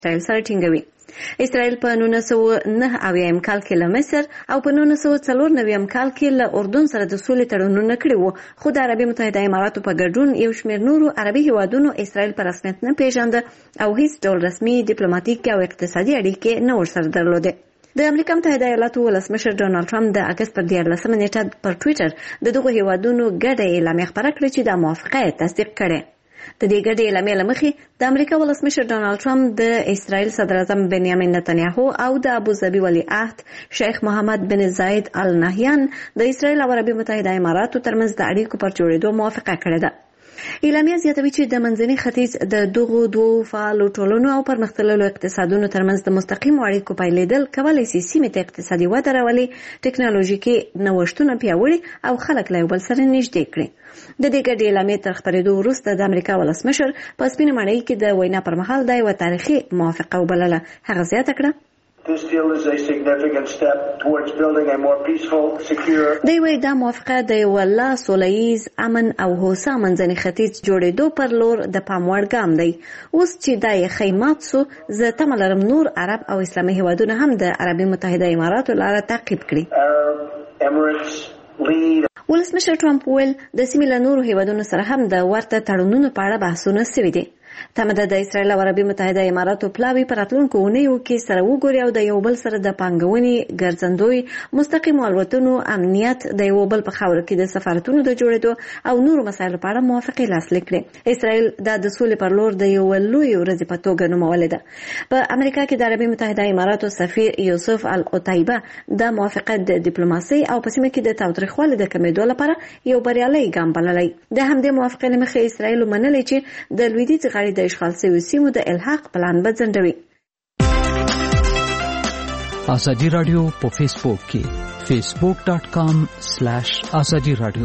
اسرائیل سره ټینګوي. اسرائیل په 1999 کال کې له مصر او په 1994 کال کې له اردن سره د سولې تړونونه کړي وو، خو د عربي متحده اماراتو په ګډون یو شمېر نورو عربي هیوادونو اسرائیل په رسمیت نه پیژانده او هیڅ ډول رسمي ډیپلوماټیک او اقتصادي اړیکې نه ورسره درلودې. د امریکا متحده ایالاتو ولسمشر ډونالد ټرمپ د اګست پر 14 نیټه پر ټویټر د دغو هیوادونو ګډه اعلامیه خپره کړه چې د موافقه تصدیق کړي. د دې ګډې اعلامیې له مخې د امریکا ولسمشر ډونالد ټرمپ د اسرائیل صدر اعظم بنیامین نتنیاهو او د ابوظبي ولیعهد شیخ محمد بن زاید ال نهیان د اسرائیل او عربي متحده اماراتو ترمنځ د اړیکو پر جوړېدو موافقه کړې ده. اعلامیه زیاتوي چې د منځني ختیځ د دغو دوو فعالو ټولنو او پرمختللو اقتصادونو ترمنځ د مستقیمو اړیکو پیلېدل کولی شي سیمې ته اقتصادي وده راولي، ټکنالوژیکي نوښتونه پیاوړي او خلک له یو بل سره نږدې کړي. د دې ګډې اعلامیې تر خپرېدو وروسته د امریکا ولسمشر په سپینه ماڼۍ کې د وینا پر مهال دا یوه تاریخي موافقه وبلله. هغه زیاته کړه دی وی دا موافقه د یو لا سوله ییز امن او هوسا منځني ختیځ جوړېدو پر لور د پام وړ ګام دی. اوس چې دا یې خیمات سو، زه تمه لرم نور عرب او اسلامي هیوادونه هم د عربي متحده اماراتو لاره تعقیب کړي. ولسمشر ټرمپ ویل د سیمې له نورو هیوادونو سره هم د ورته تړونونو په اړه بحثونه سوي دي. تمه ده د اسرائیل او عربي متحده اماراتو پلاوي په راتلونکو اونیو کې سره وګوري او د یو بل سره د پانګونې، ګرځندوی، مستقیمو الوتنو، امنیت، د یو بل په خاوره کې د سفارتونو د جوړېدو او نورو مسایلو په اړه موافقې لاسلیک کړې. اسرائیل دا د سولې پر لور د یو لوی ورځې په توګه نومولې ده. په امریکا کې د عربي متحده اماراتو سفیر یوسف القتیبه دا موافقه د ډیپلوماسۍ او په سیمه کې د تاوتریخوالي د کمېدو لپاره یو بریالی ګام بللی. د همدې موافقې له مخې اسرائیل ومنلې چې د لویدیځ غاړې د اشغال شویو سیمو د الحاق پلان به ځنډوي. ازادي رادیو په فیسبوک کې facebook.com/ازادي رادیو.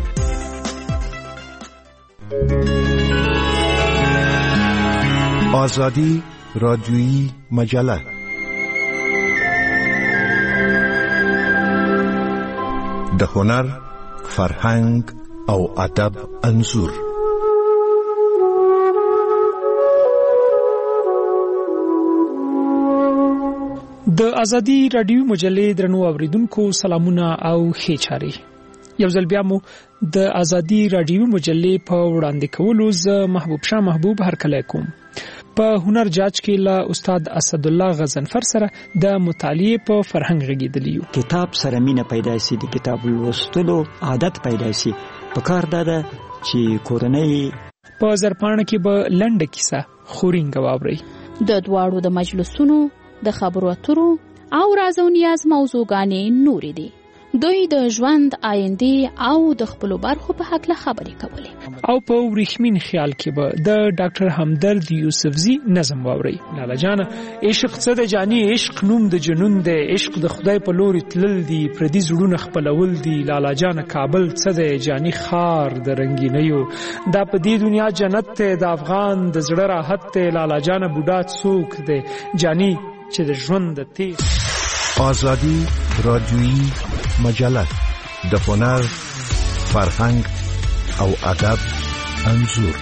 آزادی رادیویی مجله د هنر، فرهنګ او ادب انځور. د ازادي رادیو مجلې درنو اوریدونکو سلامونه او ښې چارې. یو ځل بیا مو د ازادي رادیو مجلې په وړاندې کولو زه محبوب شاه محبوب هرکلی کوم. په هنر جاج کې له استاد اسد الله غزنفر سره د مطالعې په فرهنګ غږیدلی یو. کتاب سره مینه پیدا شي، د کتاب لوستلو عادت پیدا شي. په کار دا ده چې کورنۍ په زرپاڼه کې به لنډه کیسه خورینګ واوري. د دواړو د مجلسونو د خبرو اترو او راز او نیاز موضوعګانې نورې دي. دوی د ژوند، آینده او د خپلو برخو په هکله خبرې کولې. او په ورېښمین خیال کې به د ډاکټر همدرد یوسفزي نظم واوري. لالا جانه عشق څه د جاني عشق نوم د جنون دی، عشق د خدای په لوري تلل دي، پردي زړونه خپلول دي. لالا جانه کابل څه د جاني خار د رنگینیو، دا په دې دنیا جنت ته د افغان د زړه راحت ته. لالا جانه بوډا څوک دی جاني چې د ژوند د تیر. آزادی رادیویی مجله د هنر، فرهنګ او ادب انځور.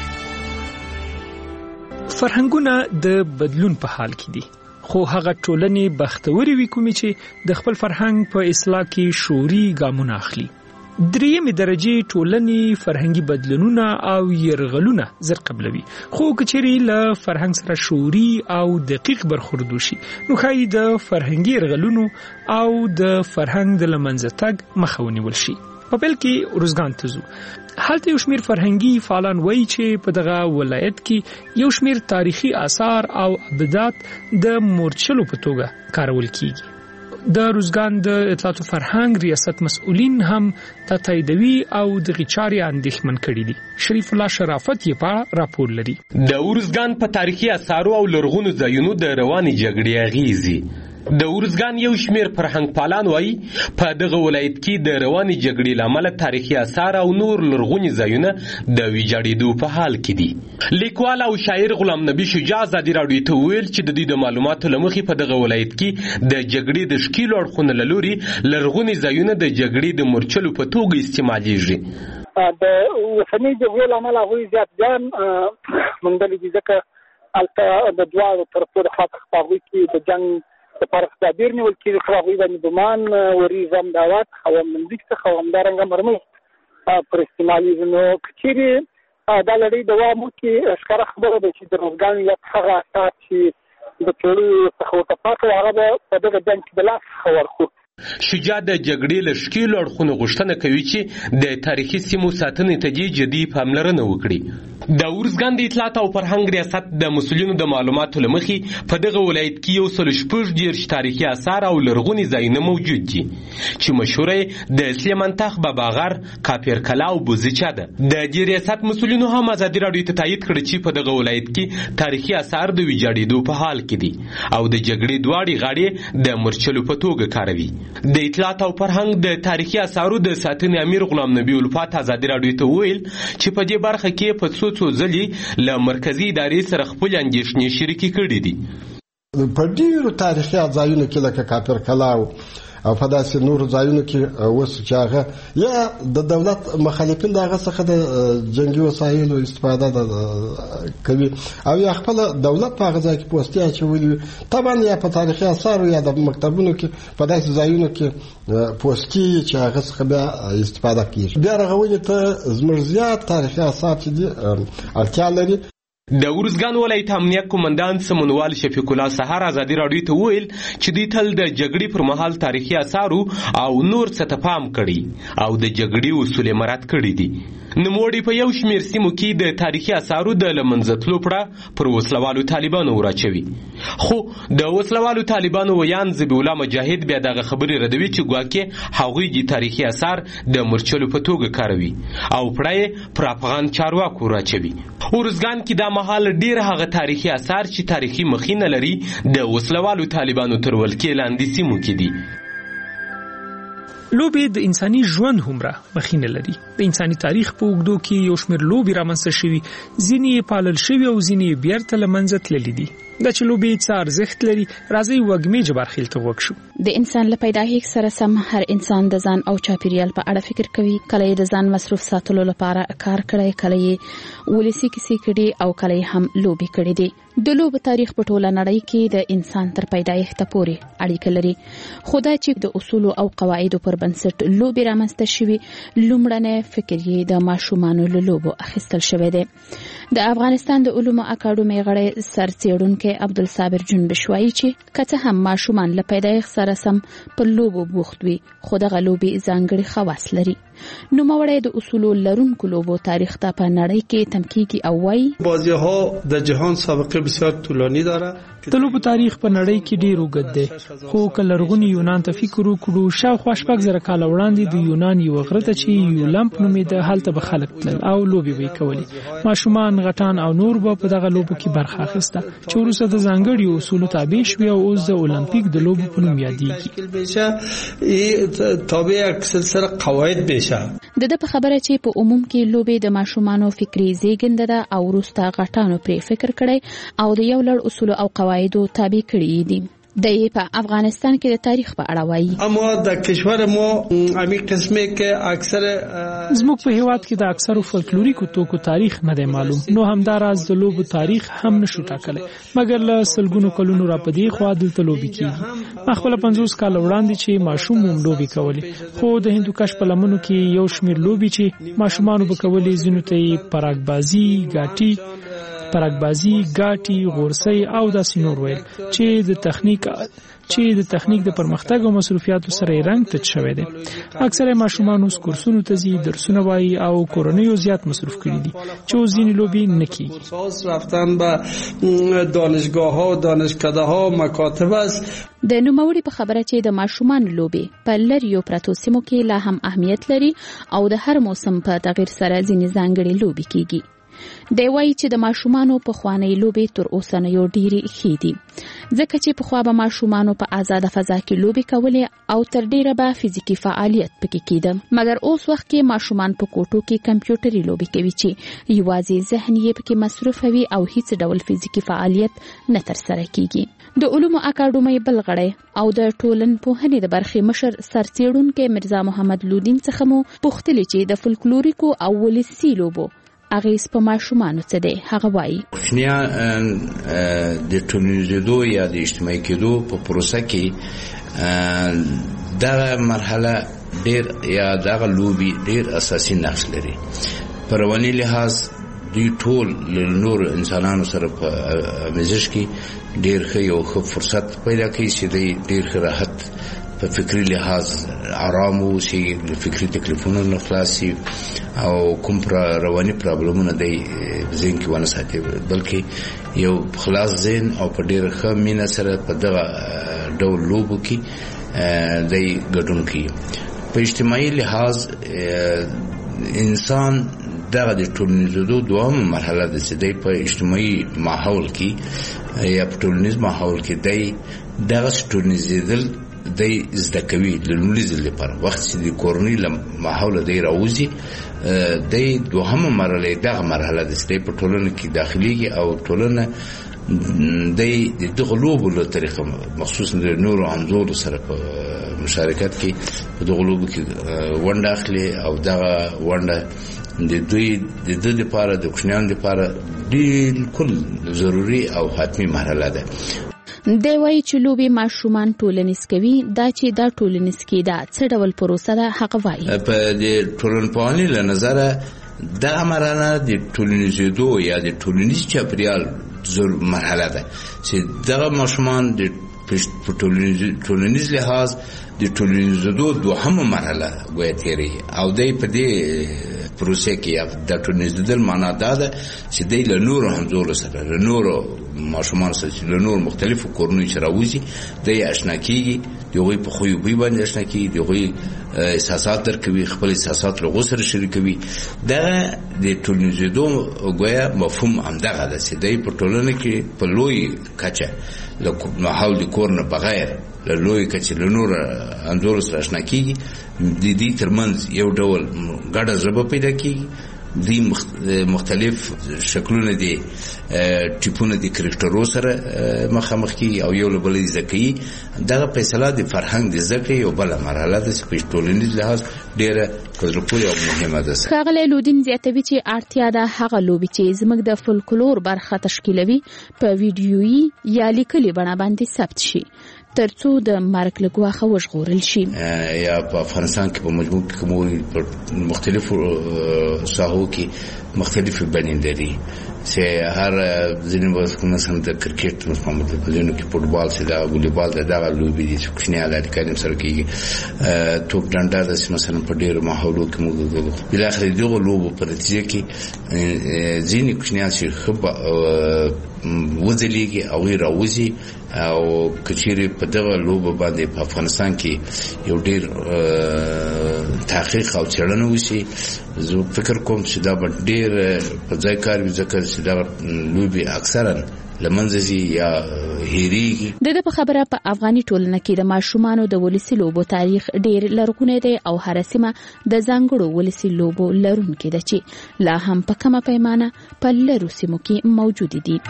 فرهنګونه د بدلون په حال کې دي، خو هغه ټولنې بختوري وي کومې چې د خپل فرهنګ په اصلاح کې شعوري ګامونه اخلي. درېیمې درجې ټولنې فرهنګي بدلونونه او یرغلونه زر قبلوي، خو کچېرې له فرهنګ سره شعوري او دقیق برخورد وشي نو ښایي د فرهنګي یرغلونو او د فرهنګ د له منځه تګ مخه ونیول شي. په پیل کې ارزګان ته ځو. هلته یو شمېر فرهنګي فعالان وایي چې په دغه ولایت کې یو شمېر تاریخي آثار او ابدات د مورچلو په توګه کارول کیږي. د روزګان د اطلاعات او فرهنګ ریاست مسؤلین هم تاییدوي او د غچاري اندېښمن کړي دي. شریف الله شرافت یې په راپور لري. د روزګان په تاریخي آثارو او لرغونو ځایونو د رواني جګړې اغیزې. د ورزګان یو شمیر فرهنګ پالان وایي په دغه ولایت کې د رواني جګړې لامل تاریخي آثار او نور لرغوني ځایونه د ویجاړېدو په حال کې دي. لیکوال او شاعر غلام نبی شجاع ازادي راډیو ته ویل چې د دې د معلوماتو لمخې په دغه ولایت کې د جګړې د شکیلو اړخونو له لوري لرغوني ځایونه د جګړې د مورچلو په توګه استعمالېږي. د اوسنۍ جګړې له امله هغوی زیات زیان موندلی دي، ځکه البته د دواړو طرفو د خاطر خپلوي کې د جنگ لپاره تدابیر نیول کېږي. خپلوي باندې ګمان وریزم دعوت خوامندګ څخه همدارنګه مرمۍ پر استعمالي نو کچېرې دا لړۍ دوام وکړي. ښکاره خبره ده چې د روزګان یو هغه اساس چې د ټولو څخه ورته پاتې هغه به په دغه جنګ کې د لاس څخه ورکړو. شجاع د جګړې له ښکېلو اړخونو غوښتنه کوي چې د تاریخي سیمو ساتنې ته دې جدي پاملرنه وکړي. د ارزګان د اطلاعات او فرهنګ ریاست د مسؤلینو د معلوماتو له مخې په دغه ولایت کې 116 تاریخي آثار او لرغوني ځایونه موجود دي چې مشهوره د سلیمان تخ بابا غر، کاپیر کلا او بوزچا ده. د دې ریاست مسؤلینو هم ازادي راډیو ته تایید کړی چې په دغه ولایت کې تاریخي آثار د ویجاړېدو په حال کې دي او د جګړې دواړې غاړې د مرچلو په توګه کاروي. د اطلاعات او فرهنګ د تاریخي آثارو د ساتنې امیر غلام نبی الفات ازادي راډیو ته ویل چې په دې برخه کې په څو ځلې له مرکزي ادارې سره خپل اندېښنې شریکې کړې دي. په ډېرو تاریخي ځایونو کې لکه کاپیر کلا او په داسې نورو ځایونو کې اوس چې هغه یا د دولت مخالفین د هغه څخه د جنګي وسایلو استفاده کوي او یا خپل دولت په هغه ځای کې پوسټي اچولي طبعا یا په تاریخي آثارو یا د مکتبونو کې په داسې ځایونو کې پوسټي چې هغه څخه بیا استفاده کیږي. بیا رغونې ته زموږ زیات تاریخي آثار چې دي اړتیا لري. د ارزګان ولایت امنیت قومندان سمونوال شفیق الله سحر ازادي راډیو ته ویل چې دوی تل د جګړې پر مهال تاریخي آثارو او نور څه ته پام کړي او د جګړې اصول مراعات کړي دي. نوموړي په یو شمېر سیمو کې د تاریخي آثارو د له منځه تلو پړه پر وسلوالو طالبانو وراچوي. خو د وسلوالو طالبانو ویان ذبیح الله مجاهد بیا دغه خبرې ردوي چې ګواکې هغوی د تاریخي آثار د مرچلو په توګه کاروي او پړه یې پر افغان چارواکو وراچوي. ارزګان کې دا مهال ډیر هغه تاریخي آثار چې تاریخي مخینه لري د وسلوالو طالبانو تر ولکې لاندې سیمو کې دي. لوبې د انساني ژوند همره مخینه لري. د انساني تاریخ په اوږدو کې یو شمېر لوبې رامنځته شوي، ځینې یې پالل شوي او ځینې یې بیرته له منځه تللي دي. دا چې لوبې څه ارزښت لري راځي وږمې جبارخیل ته غوږ شو. د انسان له پیدایښت سره سم هر انسان د ځان او چاپیریال په اړه فکر کوي. کله یې د ځان مصروف ساتلو لپاره کار کړی، کله یې ولسی کیسې کړي او کله یې هم لوبې کړي دي. د لوبو تاریخ په ټوله نړۍ کې د انسان تر پیدایښت پورې اړیکه لري. خو دا چې د اصول او قواعدو پر بنسټ لوبې رامنځته شوي، لومړنی فکر یې د ماشومانو له لوبو اخیستل شوی دی. د افغانستان د علومو اکاډمۍ غړی سرڅېړونکی عبدالصابر جنبش وایي چې که څه هم ماشومان له پیدایښت سره سم په لوبو بوخت وي، خو دغه لوبې ځانګړي خواص لري. نوموړی د اصولو لرونکو لوبو تاریخ ته په نړۍ کې تم کیږي او وایي بازی‌ها د جهان سابقه بسیار طولانی داره. د لوبو تاریخ په نړۍ کې ډیر اوږد دی، خو که لرغوني یونان ته فکر وکړو، شاوخوا 6,000 کاله وړاندې د یونان یو غره ته چې یولمپ نومېده هلته به خلک تلل او لوبې به یې کولې. ماشومان، غټان او نور به په دغه لوبو کې برخه اخیسته چې وروسته د ځانګړي اصولو تابع شوي او اوس د اولمپیک د لوبو په نوم یادېږي. تابع یک سلسله قواعد بشه. د په خبره چې په عموم کې لوبې د ماشومانو فکری زیږنده ده او وروسته غټانو پرې فکر کړی او د یو لړ اصول او قواعدو تابع کړي دي. د په افغانستان کې د تاریخ په اړه وایي اما د کشور ما امی قسمه کې اکثر زموږ په هیواد کې د اکثرو فولکلوریکو توکو تاریخ نه دی معلوم، نو همداراز د لوبو تاریخ هم نشو ټاکلی، مګر له سلګونو کلونو را پدې خوا دلته لوبې کیږي. ما خپل 50 کال وړاندې چې ماشوم هم لوبې کولې، خو د هندوکش په لمنو کې یو شمېر لوبې چې ماشومانو به کولې، ځینو ته پراګبازي، ګاټي، غورسي او داسې نور ویل چې د تخنیک د پرمختګ او مصروفیاتو سره رنګ تچ شوی دی. اکثره ماشومان اوس کورسونو ته ځي، درسونه وایي او کورنۍ زیات مصروف کړي دي چې اوس ځینې لوبې نه کیږي. رفتن به دانشگاه‌ها، دانشکده‌ها، مکاتب است. د نوموړي په خبره چې د ماشومان لوبې په لریو پرتو سیمو کې لا هم اهمیت لري او د هر موسم په تغیر سره ځینې ځانګړي لوبې کیږي. دی وایي چې د ماشومانو په خوانی لوبې تر اوسنیو ډېرې ښې دي، ځکه چې پخوا به ماشومانو په آزاده فضا کې لوبې کولې او تر ډېره به فزیکي فعالیت پکې کېده، مګر اوس وخت کې ماشومان په کوټو کې کمپیوټري لوبې کوي چې یوازې ذهن یې پکې مصروف وي او هیڅ ډول فزیکي فعالیت نه ترسره کیږي. د علومو اکاډمۍ بل غړی او د ټولنپوهنې د برخې مشر سرڅېړونکی مرزا محمد لودین څخه مو پوښتلې چې د فولکلوریکو او ولسي لوبو اغیز په ماشومانو څه دی. هغه وایي کوچنیان د ټولنیزېدو یا د اجتماعي کېدو په پروسه کې دغه مرحله ډېر یا دغه لوبي ډېر اساسي نقش لري. په رواني لحاظ دوی ټول له نور انسانانو سره په مزاج کې ډېر ښه یو ښه فرصت پیدا کوي چې دوی ډېر ښه راحت په فکري لحاظ آرام اوسي، له فکري تکلیفونو نه خلاص شي او کوم رواني پرابلمونه دی ذهن کې ونه ساتي، بلکې یو خلاص ذهن او په ډېر ښه مینه سره په دغه ډول لوبو کې دی ګډون کوي. په اجتماعي لحاظ انسان دغه د ټولنیزېدو دویمه مرحله ده چې دی په اجتماعي ماحول کې یا په ټولنیز ماحول کې دی دغه ټولنیزېدل دی زده کوي د لومړي ځل لپاره. وخت چې د کورنۍ له ماحوله دی راوځي دی دوهمه مرحله دغه مرحله ده چې دی په ټولنه کې داخليږي او ټولنه دی د دغه لوبو له طریقه مخصوصا د نورو همزولو سره په مشارکت کې په دغه لوبو کې ونډه اخلي او دغه ونډه د دوی د دې لپاره د کوچنیانو لپاره بالکل ضروري او حتمی مرحله ده. دی وایي چې لوبې ماشومان ټولنیز کوي. دا چې دا ټولنیز کېده څه ډول پروسه ده هغه وایي. په د ټولنپوهنې له نظره دغه مرحله د ټولنیزېدو یا د ټولنیز چاپېریال مرحله ده چې دغه ماشومان د ټولنیز لحاظ د ټولنیزېدو دوهمه مرحله ګویا تېري او دی په دې پروسه کې د ټولنیزېدل معنا دا ده چې دی له نورو همزولو سره له نورو ماشومان سره چې له نورو مختلفو کورنیو چې راوځي دی اشنا کېږي، د هغوی په خوی بوی باندې اشنا کېږي، د هغوی احساسات درکوي، خپل احساسات له هغو سره شریکوي. دغه د ټولنیزېدو ګویا مفهوم همدغه ده چې دی په ټولنه کې په لوی کچه له ماحول د کور نه بغیر له لوی کچې له نور همزولو سره اشنا کېږي. د دې ترمنځ یو ډول ګډه ژبه پیدا کېږي، دی مختلف شکلونه دي ټیپونه د کرکټرو سره مخامخ کېږي او یو له بل زده کوي. دغه فیصله د فرهنګ د زده کړې یو بله مرحله ده چې په ټولنیز لحاظ ډېره په زړه پورې او مهمه ده. ښاغلی لودین زیاتوي چې اړتیا ده هغه لوبې چې زموږ د فولکلور برخه تشکیلوي په ویډیویي یا لیکلي بڼه باندې ثبت شي ترڅو د مرګ له ګواښه وژغورل شي. یا په افغانستان کې په مجموع کې کوم مختلفو ساحو کې مختلفې بڼې لري چې هر ځینې مثلا د کرکټ په ځینو کې فوټبال چې دا والیبال دغه لوبې دي چې کوچنیان اړیکې سره کېږي. توپ ډنډه د مثلا په ډېرو ماحولو کې موږ بالاخره دغه لوبو په نتیجه کې ځینې کوچنیان چې ښه وځلیږي او راوځي او کچېرې په دغه لوبه باندې په افغانستان کې یو ډېر تحقیق او څېړنه وشي. زه فکر کوم چې دا به ډېر په ځای کار وي ځکه چې دغه لوبې اکثرا له منځه ځي یا هېرېږي. د ده په خبره په افغاني ټولنه کې د ماشومانو د ولسي لوبو تاریخ ډېر لرغونی دی او هره سیمه د ځانګړو ولسي لوبو لرونکې ده چې لا هم په کمه پیمانه په لرو سیمو کې موجودې دي.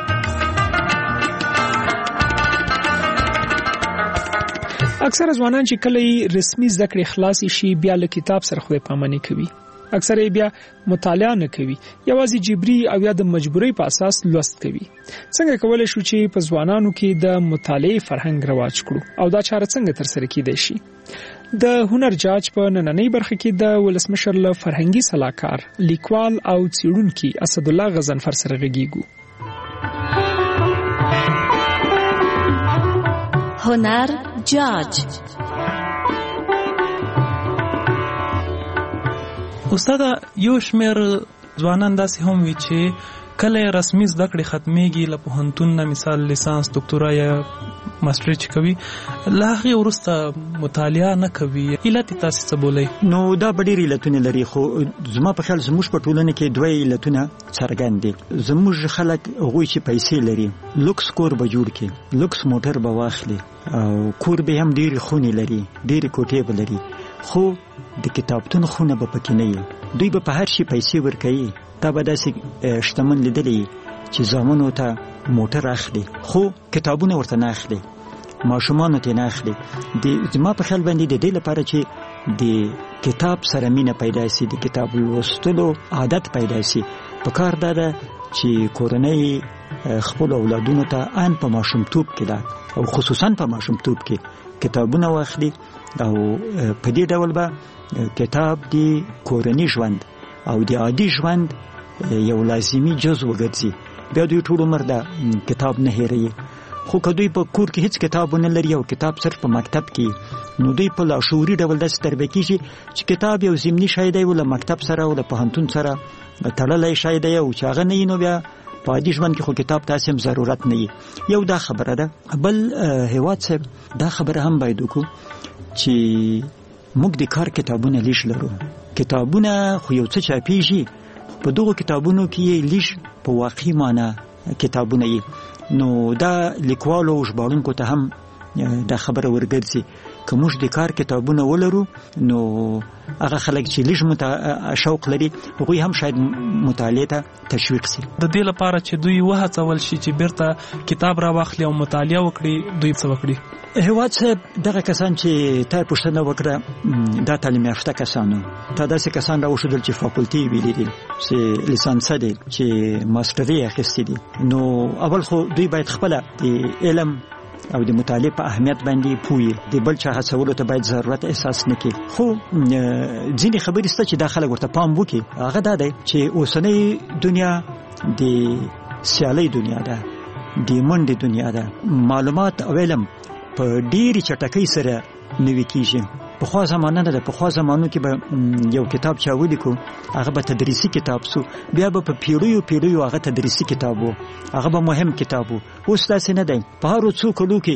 اکثره ځوانان چې کله رسمي زده کړې خلاص شي بیا له کتاب سره خو پامنې کوي، اکثره بیا مطالعه نه کوي، یوازې جبري او یا د مجبورۍ په اساس لوست کوي. څنګه کولای شو چې په ځوانانو کې د مطالعې فرهنګ رواج کړو او دا چاره څنګه ترسره کیدای شي؟ د هنر جاج په نننۍ برخه کې د ولسمشر له فرهنګي صلاحکار، لیکوال او څېړونکي اسدالله غضنفر سره غږیږو. هنر جاج. استاد یو شمیر ځوانان داسې هم وي چې کله رسمي زده کړې ختمېږي له پوهنتون نه مثال لیسانس دکتورا یا ماستري چې کوي له هغې وروسته مطالعه نه کوي. علت یې تاسې څه بولئ؟ نو دا به ډېر علتونه لري خو زما په خیال زموږ په ټولنه کې دوه علتونه څرګند دي. زموږ خلک هغوی چې پیسې لري لوکس کور به جوړ کړي، لوکس موټر به واخلي او کور به هم ډېرې خونې لري، ډېرې کوټې به لري، خو د کتابتون خونه به پکې نه وي. دوی به په هر شي پیسې ورکوي. تا به داسې شتمن لیدلی چې زامنو ته موټر اخلي خو کتابونه ورته نه اخلي، ماشومانو ته نه اخلي. زما په خیال باندې د دې لپاره چې د کتاب سره مینه پیدا شي، د کتاب لوستلو عادت پیدا شي. په کار ده چې کورنۍ خپل اولادونو ته ان په ماشومتوب کې ده او خصوصا په ماشومتوب کې کتابونه واخلي او په دې ډول به کتاب د کورنۍ ژوند او د عادي ژوند یو لازمي جزء وګرځي. بیا دوی ټول عمر د کتاب نه هېروي. خو که دوی په کور کې هیڅ کتاب ونه لري او کتاب صرف په مکتب کې، نو دوی په لاشعوري ډول داسې تربیه کېږي چې کتاب یو ضمني شی دی او له مکتب سره او له پوهنتون سره تړلی شی دی او چې هغه نه وي نو بیا په عادي ژوند کې خو کتاب تاسې هم ضرورت نه وي. یو دا خبره ده. بل هیواد صاحب دا خبره هم باید وکړو چې موږ د کار کتابونه لیش لرو. کتابونه خو یو څه چاپېږي، په دغو کتابونو کې لیش په واقعي معنا کتابونه یي. نو دا لیکوالو او ژباړونکو ته هم دا خبره ورګرځي که موږ د کار کتابونه ولرو نو هغه خلک چې لږ شوق لري هغوی هم شاید مطالعې ته تشویق شي. د دې لپاره چې دوی وهڅول شي چې بیرته کتاب راواخلي او مطالعه وکړي، دوی څه وکړي؟ هیواد صاحب دغه کسان چې تا پوښتنه وکړه دا تعلیم یافته کسانو تا داسې کسان راوښودل چې فاکولټي ویلي دي، چې لیسانسه دي، چې ماسټري اخیستي دي. نو اول خو دوی باید خپله د علم او د مطالعې په اهمیت باندې پوهي، د بل چا هڅولو ته باید ضرورت احساس نه کړي. خو ځینې خبرې شته چې دا خلک ورته پام وکړي. هغه دا دی چې اوسنۍ دنیا د سیالۍ دنیا ده، د منډې دنیا ده. معلومات او علم په ډېرې چټکۍ سره نوي کېږي. پخوا زمانه ده، پخوا زمانو کې به یو کتاب چا ولیکو هغه به تدریسي کتاب سو، بیا به په پیړیو هغه تدریسي کتاب و، هغه به مهم کتاب و. اوس داسې نه دی. په هرو څو کلو کې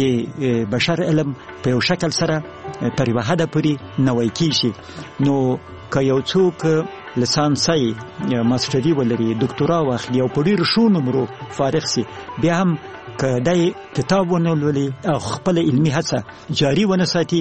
د بشر علم په یو شکل سره تر یوه حده پورې نوی کېږي. نو که یو څوک لیسانسي ماسټري ولري، ډاکټورا واخلي او په ډېرو ښو نمرو فارغ سي، بیا هم که دی کتاب ونه لولي او خپله علمي هڅه جاري ونه ساتي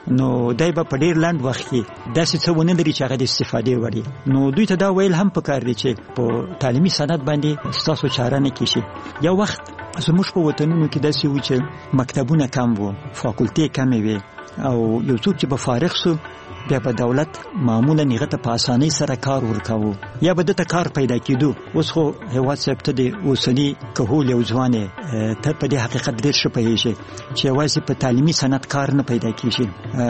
نو دی به په ډېر لنډ وخت کې داسې څه ونه لري چې هغه د استفادې وړ وي. نو دوی ته دا ویل هم پکار دي چې په تعلیمي سند باندې ستاسو چاره نه کېږي. یو وخت زموږ په وطنونو کې داسې و چې مکتبونه کم وو، فاکولټې کمې وې او یو څوک چې به فارغ سو بیا به دولت معمولا هغه ته په اسانۍ سره کار ورکاوه یا به دته کار پیدا کېدو. اوس خو هیواد صاحب ته د اوسني کهول یو ځوان ته په دې حقیقت ډېر ښه پوهېږي چې یوازې په تعلیمي سند کار نه پیدا کېږي.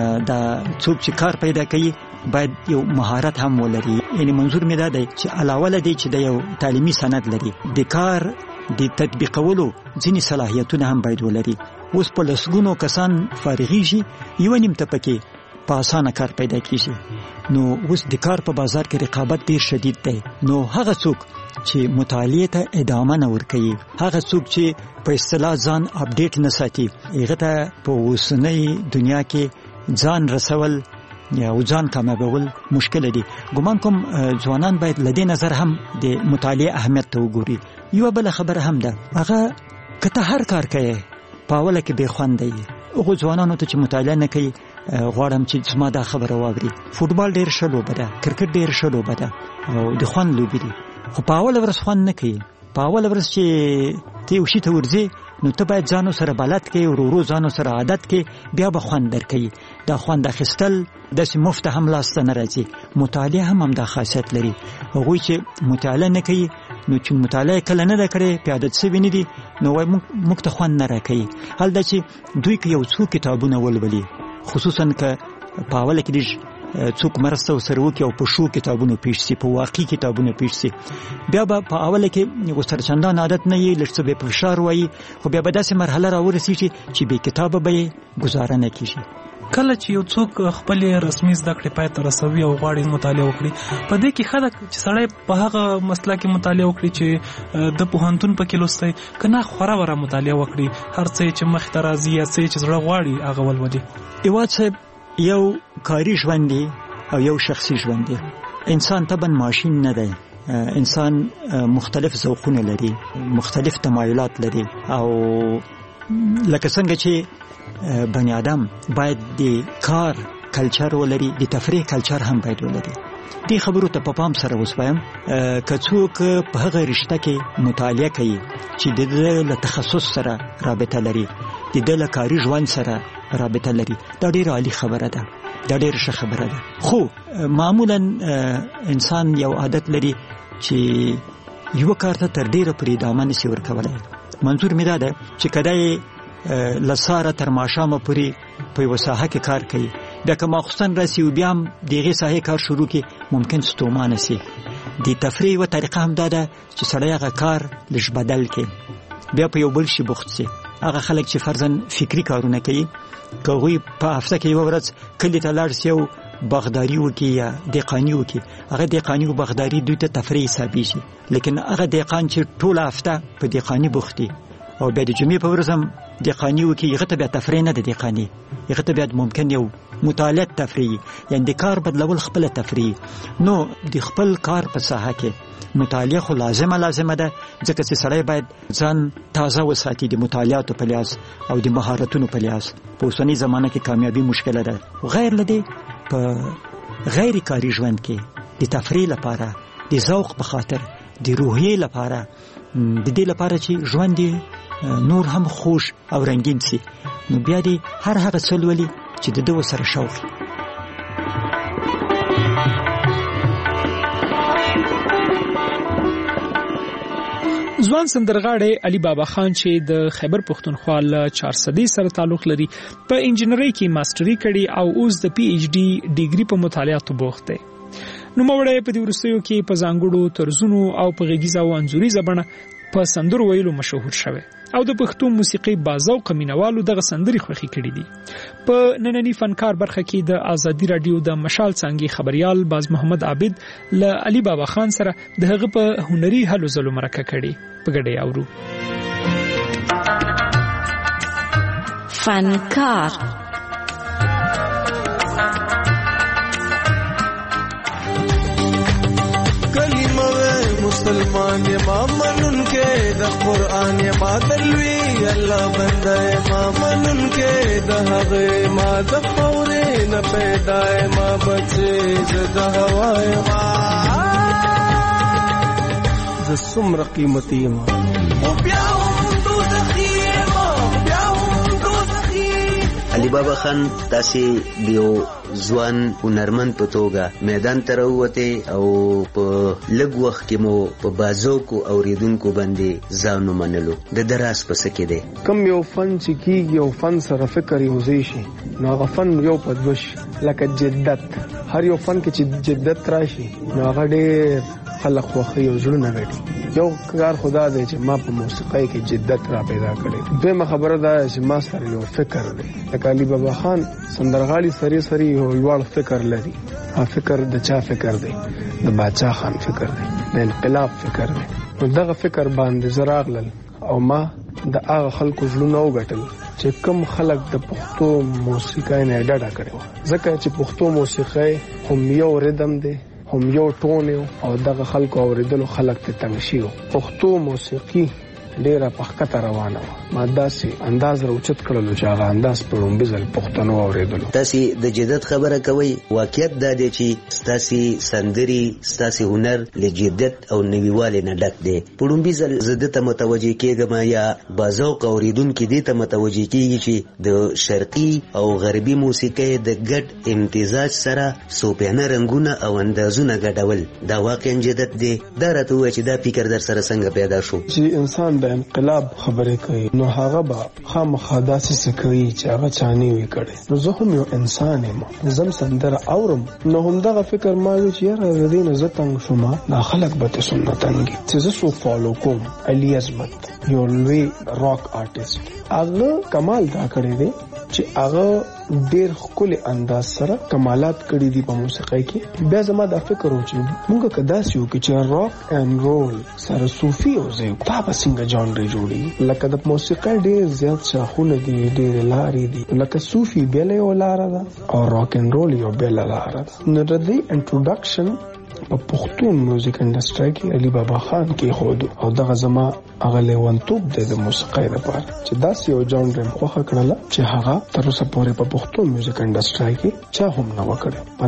دا څوک چې کار پیدا کوي باید یو مهارت هم ولري. یعنی منظور مې دا دی چې علاوه له دې چې د یو تعلیمي سند لري، د کار د تطبیقولو ځینې صلاحیتونه هم باید ولري. اوس په لسګونو کسان فارغېږي، یوه نیمته پکې په اسانه کار پیدا کېږي. نو اوس د کار په بازار کې رقابت ډېر شدید دی. نو هغه څوک چې مطالعې ته ادامه نه ورکوي، هغه څوک چې په اصطلاح ځان اپډیټ نه ساتي، هغه ته په اوسنۍ دنیا کې ځان رسول یا ځان کامیابول مشکل دي. ګمان کوم ځوانان باید له دې نظر هم د مطالعې اهمیت ته وګوري. یوه بله خبره هم ده، هغه که ته هر کار کوې په اوله کې بې خونده یي. هغو ځوانانو ته چې مطالعه نه کوي غواړم چې زما دا خبره واوري. فوټبال ډېر ښه لوبه ده، کرکټ ډېر ښه لوبه ده او د خوند لوبې دي، خو په اوله ورځ خوند نه کوي. په اوله ورځ چې ته یو شي ته ورځې نو ته باید ځانو سره بلد کړې، ورو ورو ځانو سره عادت کړې، بیا به خوند درکوي. دا خوند اخیستل داسې مفته هم لاسته نه راځي. مطالعه هم دا خاصیت لري. هغوی چې مطالعه نه کوي نو چې مطالعه کله نه ده کړې، په عادت شوي نه دي، نو وایي موږ ته خوند نه راکوي. حال دا چې دوی که یو څو کتابونه ولولي، خصوصا که په اوله کې څوک مرسته ورسره وکړي او په ښو کتابونو پېښ شي، په واقعي کتابونو پېښ شي، بیا به په اوله کې ورسره چندان عادت نه وي، لږ څه به یې په فشار وایي، خو بیا به داسې مرحله راورسېږي چې بې کتابه به یې ګزاره نه کېږي. کله چې یو څوک خپلې رسمي زده کړې پای ته رسوي او غواړي مطالعه وکړي، په دې کې ښه ده چې سړی په هغه مسله کې مطالعه وکړي چې د پوهنتون پکې لوستی، که نه خوره وره مطالعه وکړي، هر څه چې مخې ته راځي یا څه چې زړه غواړي هغه ولولي. هیواد صاحب یو کاري ژوند دی او یو شخصي ژوند دی. انسان طبعا ماشین نه دی. انسان مختلف ذوقونه لري، مختلف تمایلات لري، او لکه څنګه چې بنی آدم باید د کار کلچر ولري، د تفریح کلچر هم باید ولري. دې خبرو ته په پام سره وسوایم. که څوک په هغه رشته کې مطالعه کوي چې د له تخصص سره رابطه لري، د له کاري ژوند سره رابطه لري. دا ډیره عالی خبره ده، دا ډیره ښه خبره ده. خو معمولا انسان یو عادت لري چې یو کار ته تر ډیره پرې ادامه نشي ورکولای. منظور مې دا ده چې کدی لساره تر ماښامه پورې په یوه ساحه کې کار کوي، بیا که ماخوستن راسي او بیا هم د هغې ساحې کار شروع کړي، ممکن ستومانه سي. د تفریح یوه طریقه هم دا ده چې سړی هغه کار لږ بدل کړي، بیا په یو بل شي بوخت سي. هغه خلک چې فرضاً فکري کارونه کوي، که هغوی په هفته کې یوه ورځ کلي ته لاړ سي او باغداري وکړي یا دهقاني وکړي، هغه دهقاني او باغداري دوی ته تفریح حسابېږي. لیکن هغه دهقان چې ټوله هفته په دهقاني بوخت دي او بیا د جمعې په ورځ هم دهقاني وکړي، هغه ته بیا تفریح نه ده دهقاني، هغه ته بیا ممکن یو مطالعه تفریح، یعنی د کار بدلول خپله تفریح. نو د خپل کار په ساحه کې مطالعه خو لازمه ده، ځکه چې سړی باید ځان تازه وساتي د مطالعاتو په لحاظ او د مهارتونو په لحاظ. په اوسنۍ زمانه کې کامیابي مشکله ده. غیر له دې په غیر کاري ژوند کې د تفریح لپاره، د ذوق په خاطر، د روحیې لپاره، د دې لپاره چې ژوند نور هم خوش او رنگین سي، نو بیا دې هر هغه څه لولي چې د ده سره شوق. ځوان سندرغاړی علي بابا خان چې د خیبر پښتونخوا له 400 سره تعلق لري، په انجینرۍ کې ماستري کړي او اوس د پی ایچ ډي ډیګري په مطالعاتو بوخت دی. نوموړی په دې وروستیو کې په ځانګړو طرزونو او په غږیزه او انځوریزه بڼه په سندرو ویلو مشهور شوی او د پښتو موسیقي باذوقه مینوالو دغه سندري خوښي کړي دي. په نننی فنکار برخه کې د آزادي رادیو د مشال څانګې خبريال باز محمد عابد له علي بابا خان سره د هغه په هنري هلو ځلو مرکه کړي. په ګډه اورو. فنکار مسلمان ما منن کے د قرآن ما دلوی الله بنده ما منن کے د هغه ما د فورې نه پیدا ما بچي د هوای ما د څومره قیمتي ما او بیا علي بابا خان تاسې دیو ځوان هنرمند په توګه میدان ته راووتې او په لږ وخت کې مو په بازوکو اوریدونکو باندې ځان ومنلو. د دراس په څه کې دی؟ کم یو فن چې کېږي او فن سره فکر یوځای شي، نو هغه فن یو په دوه شي، لکه جدت. هر یو فن کې چې جدت راشي نو هغه ډېر خلق خوښوي او زړونه ګټي. یو کار خدا دی چې ما په موسیقۍ کې جدت را پیدا کړی. دویمه خبره دا چې ما سره یو فکر دی، لکه علي بابا خان سندرغاړي سری یو لوړ فکر لري. فکر د چا فکر دی؟ د باچا خان فکر دی، د انقلاب فکر دی. نو دغه فکر باندې زراغلل او ما د هغه خلکو زړونه وګټل چې کم خلک د پښتو موسیقۍ نه ډډه کړي، ځکه چې پښتو موسیقۍ هم یو ریدم دی، هم یو ټون او دغه خلکو اوریدلو خلک ته تنګ شي. پښتو موسیقي ډیره پخکته روانه وه. ما داسې انداز راوچت کړلو چې هغه انداز په لومبي ځل پښتنو اوریدلو. تاسې د جدت خبره کوئ، واقعیت دا دی چې ستاسې سندري، ستاسې هنر له جدت او نویوالي نه ډک دی. په لومبي ځل زه دې ته متوجه کېږم یا باذوقه اوریدونکي دې ته متوجه کېږي چې د شرقي او غربي موسیقۍ د ګډ امتزاج سره صوفیانه رنګونه او اندازونه ګډول دا واقعا جدت دی. دا راته ووایه چې دا فکر در سره څنګه پیدا شو؟ چې انسان د انقلاب خبرې کوي نو هغه به خامخا داسې څه کوي چې هغه چا نه وي کړی. نو زه هم یو انسان یم، زم سندره اورم، نو همدغه فکر ما وي چې یاره د دې نه زه تنګ شوم، دا خلک به ته څومره تنګي چې زه څوک فالو کوم. علي عظمت یو لوی راک آرټسټ، هغه کمال دا کړی دی چې هغه ډېر ښکلي انداز سره کمالات کړي دي په موسیقۍ کې. بیا زما دا فکر و چې موږ که داسې وکړو چې راک اینډ رول سره صوفي یوځای دا به څنګه جانرې جوړېږي. لکه د موسیقۍ ډېر زیات شاخونه دي، ډېرې لارې دي، لکه صوفي بېله یو لاره ده او راک اینډ رول یو بېله لاره ده. نو د دې انټروډکشن په پښتو میوزیک انډسټري کې علي بابا خان کې خود او دغه زما هغه لیونتوب د موسیقۍ لپاره چې داسې یو جانر خوښه کړله چې هغه تر اوسه پورې په پښتو میوزیک انډسټري کې چا هم نه وکړي. په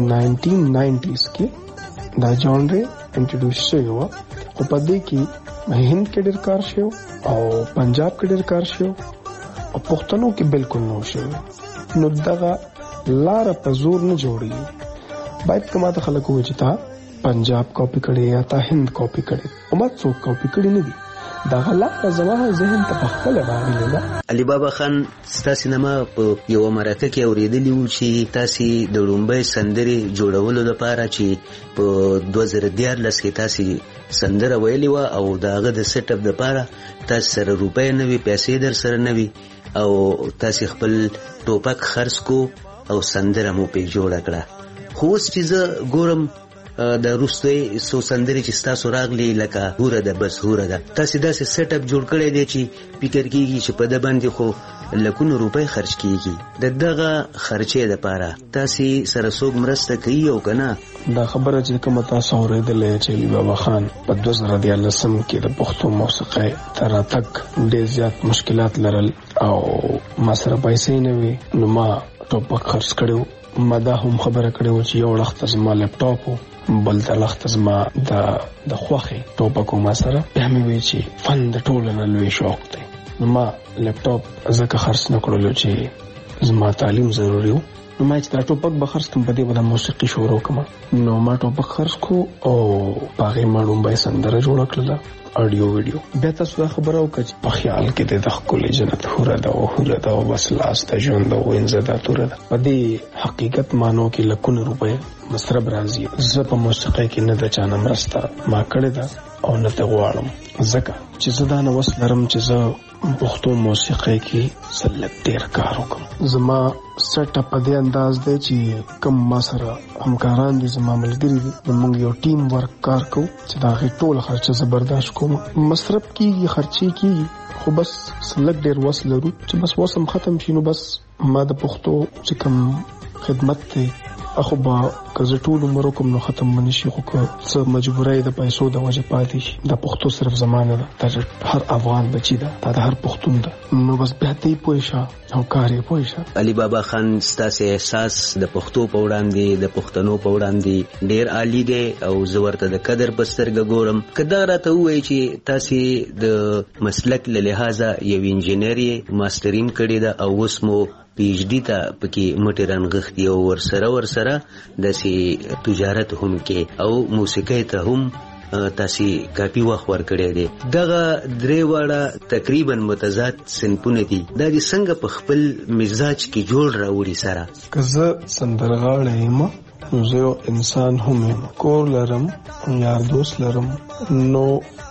1990s کې دا جانر انټروډیوس شوی و، خو په دې کې هند کې ډېر کار شوی او پنجاب کې ډېر کار شوی او پښتنو کې بالکل نه شوی. نو دغه لار په زور نه جوړي. باید کما ته خلک وایي چې تا پنجاب کاپی کړي یا تا هند کاپی کړي، او ما څوک کاپی کړي نه دي. دا غلط زما ذهن ته خپل راغلی ده. علي بابا خان ستاسو نما په یو مرکه کې اوریدلی و چې تاسو د لومبۍ سندرې جوړولو لپاره چې په 2014 کې تاسو سندره ویلې و او داغه د سیټ اپ لپاره تاسو سره روپۍ نه وي، پیسې در سره نه وي، او تاسو خپل ټوپک خرڅ کو او سندره مو په جوړ کړه. خو اوس چې زه ګورم د روسي سو سندري چې تاسو راغلي لکه هوره ده بس هوره ده، تاسو داسې سیټ اپ جوړ کړی دی چې فکر کیږي چې په د باندې خو لکونو روپۍ خرج کیږي. دغه خرچې لپاره تاسو سره څوک مرسته کوي او کنه؟ دا خبره چې کوم تاسو اورېدلې چې علي بابا خان په 2013 کې د پښتو موسیقۍ تر تک ډېر زیات مشکلات لرل او ما سره پیسې نه وي، نو ما ټوپک خرڅ کړو. ما دا هم خبره کړو چې یو وخت زما لپټاپ بل د وخت زما د خوخي ټوپک ما سره به مې وی چې فن د ټولو نه لوی شوق دی. نو ما لپټاپ ځکه خرڅ نه کړلو چې زما تعلیم ضروري و. نو ما چې دا ټوپک به خرڅ کم په دې باندې موسیقي شروع کړم. نو ما ټوپک خرڅ کو او باغې ما لومبۍ سندره جوړ کړله، اډیو ویډیو. بیا تاسو خبره وکړه چې په خیال کې د ښکلې جنت هوره ده او هوره ده او بس لاس ته ژوند او انزدا توره ده. په دې حقیقت مانو کې لکونه روپۍ مصرف راځي. زه په موسیقۍ کې نه د چانه مرسته ما کړې ده او نه ته غواړم، ځکه چې زه دا نه وس لرم چې زه پښتو موسیقۍ کې سلک ډېر کار وکړم. زما سیټ اپ په دې انداز دی چې کم ما سره همکاران دي، زما ملګري دي، موږ یو ټیم ورک کار کوو چې دا غي ټول خرچه زه برداشت کوم. مصرف کیږي، خرچې کیږي، خو بس سلک ډېر وس لرو چې بس وسم ختم شي. نو بس ما د پښتو چې کم خدمت ته اخو با کزه ټول عمر کوم نو ختم منشي، خو که څه مجبورای د پیسو د وجه پاتې شي. د پښتو صرف زمانه ده، د هر افغان بچی ده، د هر پښتون ده. نو بس به ته پوښه او کارې پوښه. علي بابا خان ستاسو احساس د پښتو په وړاندې د پښتنو په وړاندې ډیر عالی دی او زه ورته د قدر په سترګه ګورم. کدا راته وایي چې تاسو د مسلک له لحاظه یو انجینر ماسترین کړی ده او اوس مو پی ایچ ډی ته پکې مټې رانغښتي او ورسره داسې تجارت هم کې او موسیقۍ ته هم تاسو کافي وخت ورکړی دی. دغه درې واړه تقریبا متضاد صنفونه دي. دا د څنګه په خپل مزاج کې جوړ راوړي سره؟ که زه سندرغاړی یم، زه یو انسان هم یم، کور لرم، یار دوست لرم، نو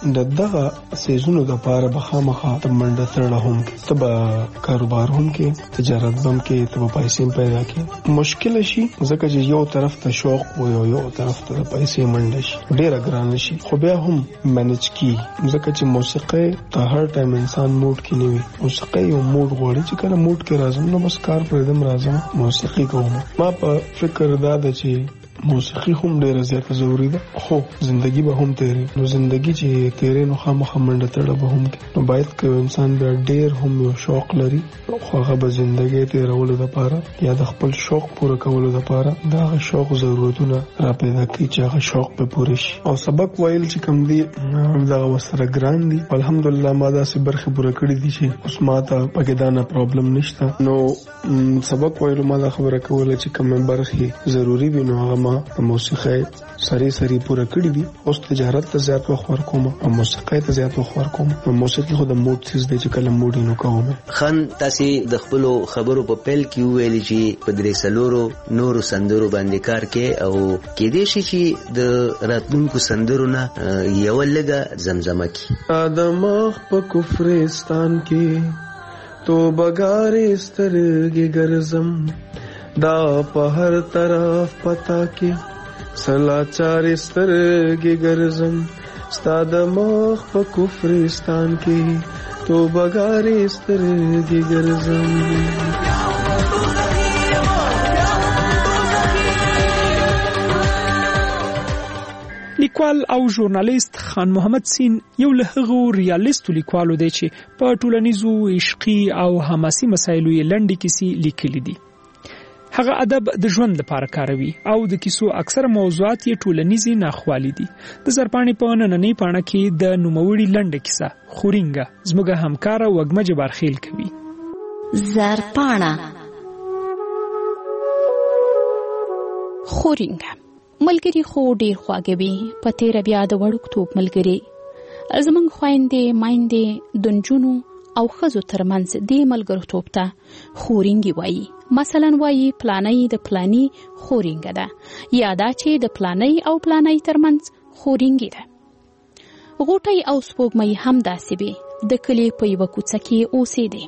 دغه سیزونو د پاره به خامخا ته منډه تړه هم کې، ته به کاروبار هم کې، تجارت هم کې، ته به پیسې پیدا کې. مشکل شي ځکه چې یو طرف ته شوق و یو طرف ته پیسې منډه شي، ډیره ګران شي، خو بیا هم مینج کی. ځکه چې موسیقي ته هر ټایم انسان موډ کې نه وي. موسیقي یو موډ غواړي چې کله موډ کې راځم نو بس کار پر دم راځم موسیقي کوم. ما په فکر دا ده چې موسیقي هم ډیره زیاته ضروری ده، خو زندگی به هم تیری. نو زندگی چې تیری نو خامخا منډه تړه به هم کې. نو باید که انسان بیا ډیر هم یو شوق لري خو هغه به زندگی تیرولو لپاره یا د خپل شوق پوره کولو لپاره دا شوق ضرورتونه را پیدا کوي چې هغه شوق به پوره شي. او سبق ویل چې کوم دی دا وسره ګران دي. الحمدلله ما دا سه برخه پوره کړې دي چې اوس ما ته پکې دا نه پرابلم نشته. نو سبق ویل ما دا خبره کوله چې کوم برخه ضروری وي نو هغه په موسیقۍ سری پوره کړی دي. اوس تجارت ته زیات وخت ورکوم او موسیقۍ ته زیات وخت ورکوم. نو موسیقي خو د موډ څه دی چې کله موډ نو کوم. خان تاسو د خپل خبرو په پیل کې ویل چې په درې سلورو نورو سندرو باندې کار کې او کې دې شي چې د راتلونکو سندرو نه یو لګه زمزمه کی. ادمه په کفرستان کې تو بګارې سترګې ګرځم، دا په هر طرف پتا کې سلاچار سترګې ګرځم، ستا د مخ په کفرستان کې تو بګارې سترګې ګرځم. لیکوال او ژورنالیست خان محمد سین یو له هغو ریالیستو لیکوالو دی چې په ټولنیزو، عشقي او حماسي مسایلو یې لنډې کیسې لیکلي دي. هغه ادب د ژوند لپاره کاروي او د کیسو اکثره موضوعات یې ټولنیزي ناخوالي دي. د زرپاڼې په نننۍ پاڼه کې د نوموړي لنډه کیسه خورینګه زموږ همکاره وګمه جبارخیل کوي. زرپاڼه خورینګ ملګری خو ډیر خواږه وي، په تیره بیا د وړوکتوب ملګری. زموږ خویندې مایندې د نجونو او ښځو ترمنځ دې ملګرتوب ته خورینګي وایي. مثلا وایي پلانۍ د پلاني خورینګه ده، یا دا چې د پلانۍ او پلانۍ ترمنځ خورینګي ده. غوټۍ او سپوږمۍ هم داسې وي، د کلي په یوه کوڅه کې اوسېدې.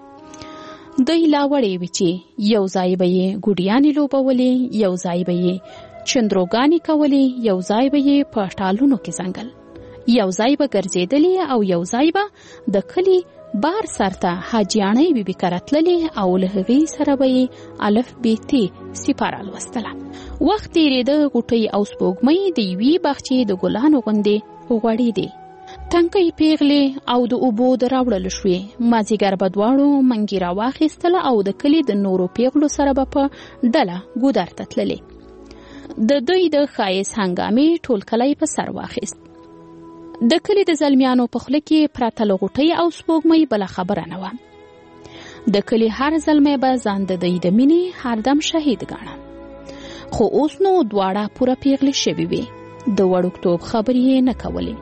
دوی لا وړې وي چې یو ځای به یې ګوډیانې لوبولې، یو ځای به یې چندروګانې کولې، یو ځای به یې په ټالونو کې ځنګل، یو ځای به ګرځېدلې او یو ځای به د کلي بار سرته حاجیانۍ بیبي کره تللې او له هغې سره به یې الف ب ت سپاره لوستله. وخت تېرېده، غوټۍ او سپوږمۍ د یوې باغچې د ګلانو غوندې غوړېدې. ټنکۍ پیغلې او د اوبو د راوړلو شوې. مازیګر به دواړو منګي راواخیستله او د کلي د نورو پیغلو سره به په ډله ګودر ته تللې. د دوی د ښایست هنګامې ټول کلی په سر واخیست. د کلي د زلمیانو په خوله کې پرته له غوټۍ او سپوږمۍ بله خبره نه وه. د کلي هر زلمی به ځان د دوی د مینې هردم شهید ګاڼه. خو اوس نو دواړه پوره پیغلې شوې وې. د وړوکتوب خبرې یې نه کولې.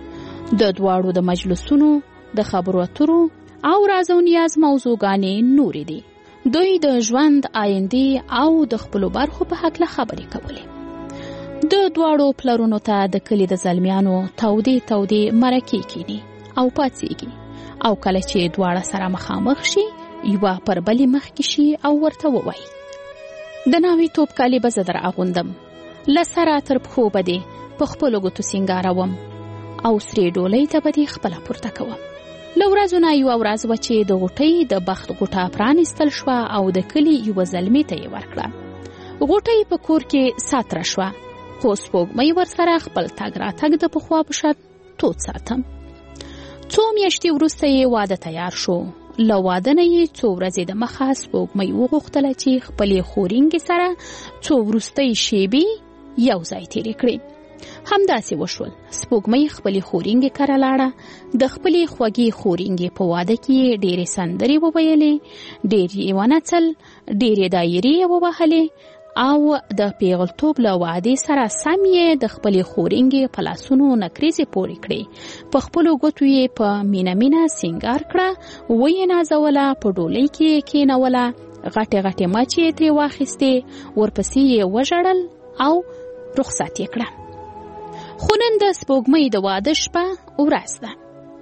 د دواړو د مجلسونو د خبرو اترو او راز او نیاز موضوعګانې نورې دي. دوی د ژوند آیندې او د خپلو برخو په هکله خبرې کولې. د دواړو پلرونو ته د کلي د زلمیانو تودې مرکې کینی او پاڅېږي، او کله چې دواړه سره مخامخ شي یوه پر بلې مخکې شي او ورته ووایي: د ناوې توپ کالي به زه در اغوندم، له سره تر پښو به دې په خپلو ګوتو سینګاروم او سرې ډولۍ ته به دې خپله پورته کوم. له ورځو نه یوه ورځ وه چې د غوټۍ د بخت غوټه پرانیستل شوه او د کلي یوه زلمي ته یې ورکړه. غوټۍ په کور کې ساتره شوه، خو سپوږمۍ ورسره خپل تګ راتګ د پخوا په شان تود ساتم. څو میاشتې وروسته یې واده تیار شو. له واده نه یې څو ورځې د مخه سپوږمۍ وغوښتله چې خپلې خورینګې سره څو وروستۍ شېبې یو ځای تېرې کړي. همداسې وشول. سپوږمۍ خپلې خورینګې کره لاړه. د خپلې خوږې خورینګې په واده کې یې ډېرې سندرې وویلې، ډېر یې ونڅل، ډېرې دایرې یې ووهلې او د پیغلتوب له وعدې سره سم یې د خپلې خورینګې په لاسونو نکریزې پورې کړې. په خپلو ګوتو یې په مینه مینه سینګار کړه، ویې نازوله، په ډولۍ کې یې کېنوله، غټې غټې مچې یې ترې واخیستې، ورپسې یې وژړل او رخصت یې کړه. خو نن د سپوږمۍ د واده شپه ورځ ده.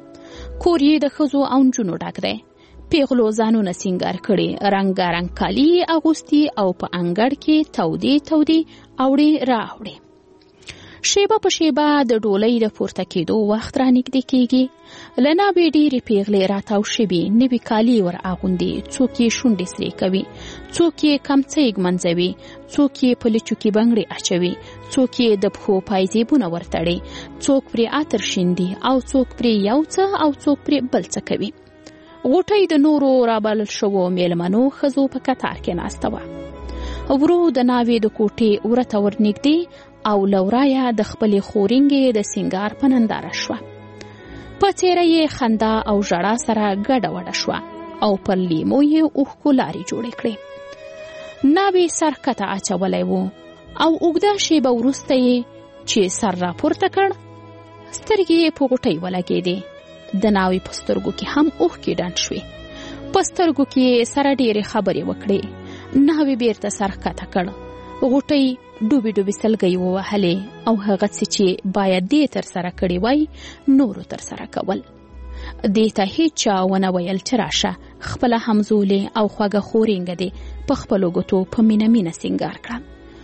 کور یې د ښځو او نجونو ډک دی. پیغلو ځانونه سینګار کړي، رنګارنګ کالي اغوستي او په انګړ کې تودې اوړې راوړې. شیبه په شیبه د ډولۍ د پورته کېدو وخت را نږدې کېږي. له ناوې ډېرې پیغلې راتاو شوي، نوي کالي ور اغوندي، څوک یې شونډې سرې کوي، څوک یې کمڅۍ ږمنځوي، څوک یې په لچو کې بنګړې اچوي، څوک یې د پښو پایزیبونه ورتړي، څوک پرې عطر شیندي او څوک پرې یو څه او څوک پرې بل څه کوي. غوټۍ د نورو رابلل شوو میلمنو ښځو په کتار کې ناسته وه. ورو د ناوې د کوټې ورته ورنږدې او له ورایه د خپلې خورینګې د سینګار په ننداره شوه. په څېره یې خندا او ژړا سره ګډه وډه شوه او پر لیمو یې اوښکو لارې جوړې کړې. ناوې سر کته اچولی و او اوږده شیبه وروسته یې چې سر راپورته کړ، سترګې یې په غوټۍ ولګېدې. د ناوې په سترګو کې هم اوښکې ډنډ شوې. په سترګو کې سره ډېرې خبرې وکړې. ناوې بیرته سر کته کړ. غوټۍ ډوبې سلګۍ ووهلې او هغه څه چې باید دې تر سره کړي وای نورو تر سره کول. دې ته هیچا ونه ویل چې راشه خپله همزولې او خوږه خورینګه دې په خپلو ګوتو په مینه مینه سینګار کړه.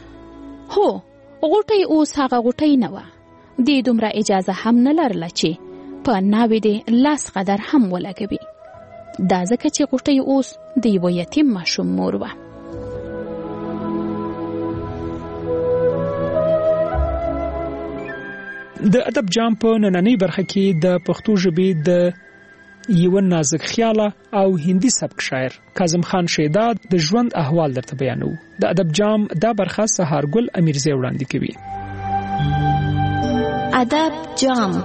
هو، غوټۍ اوس هغه غوټۍ نه وه. دې دومره اجازه هم نه لرله چې په ناوې دې لاس قدر هم ولګوي. دا ځکه چې غوټۍ اوس د یوه یتیم ماشوم مور وه. د ادب جام په نننۍ برخه کې د پښتو ژبې د یو نازک خیاله او هندي سبک شاعر کاظم خان شیدا د ژوند احوال درته بیانو. د ادب جام دا برخه سهارګل امیرزی وړاندې کوي. ادب جام.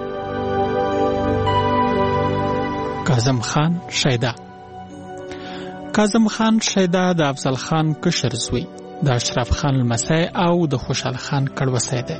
کاظم خان شیدا. کاظم خان شیدا د افضل خان کشر زوی د اشرف خان لمسی او د خوشحال خان کړوسی دی.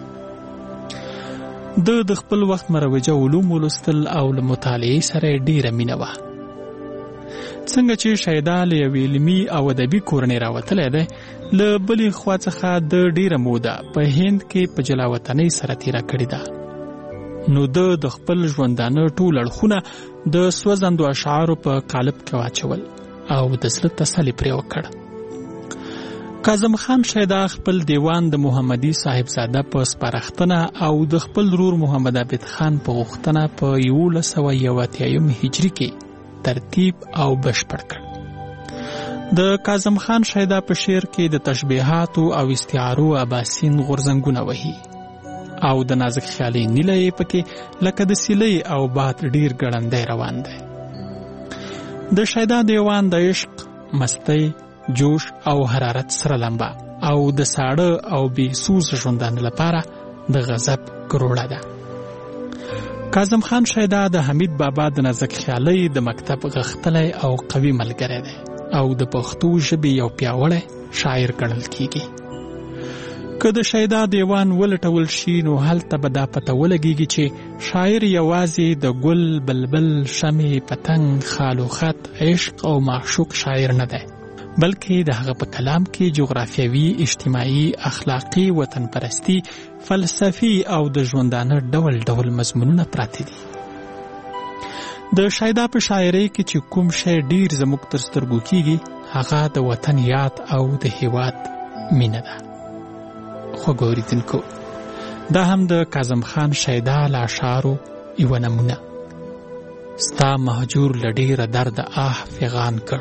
د خپل وخت مروجه علوم ولوستل او له مطالعې سره ډیره مینه وه. څنګه چې شیدا له یوې علمي او ادبي کورنۍ راوتلی دی، له بلې خوا څخه د ډیره موده په هند کې په جلاوطنۍ سره تیره کړې ده. نو د خپل ژوندانه ټول اړخونه د سوځندو اشعارو په قالب کې واچول او د زړه تسلي پرې وکړ. کاظم خان شیدا خپل دیوان د محمدي صاحبزاده په سپارښتنه او د خپل ورور محمد عابد خان په غوښتنه په 1181 هجري کې ترتیب او بشپړ کړ. د کاظم خان شیدا په شعر کې د تشبیهاتو او استعارو اباسین غورځنګونه وهي او د نازک خیالي نیله یې پکې لکه د سیلۍ او باد ډیر ګړندی روان دی. د شیدا دیوان د عشق، مستی، جوش او حرارت سره لمبا او د ساړه او بې سوز ژوندانه لپاره د غضب کروړه ده. کاظم خان شیدا د حمید بابا د نازک خیالۍ د مکتب غښتلی او قوي ملګری دی او د پښتو ژبې یو پیاوړی شاعر ګڼل کیږي. که د شیدا دیوان ولټول شي نو هلته به دا پته ولګیږي چې شاعر یوازې د ګل، بلبل، شمع، پتنګ، خال و خط، عشق او معشوق شاعر نه دی، بلکې د هغه په کلام کې جغرافیوي، اجتماعي، اخلاقی، وطن پرستی، فلسفي او د ژوندانه ډول ډول مضمونونه پراته دي. د شیدا په شاعرۍ کې چې کوم شی ډیر زموږ تر سترګو کیږي هغه د وطن یاد او د هیواد مینه ده. خوږو اوریدونکو، دا هم د کاظم خان شیدا له اشعارو یوه نمونه. ستا مهجور له ډیره درده آه فغان کړ،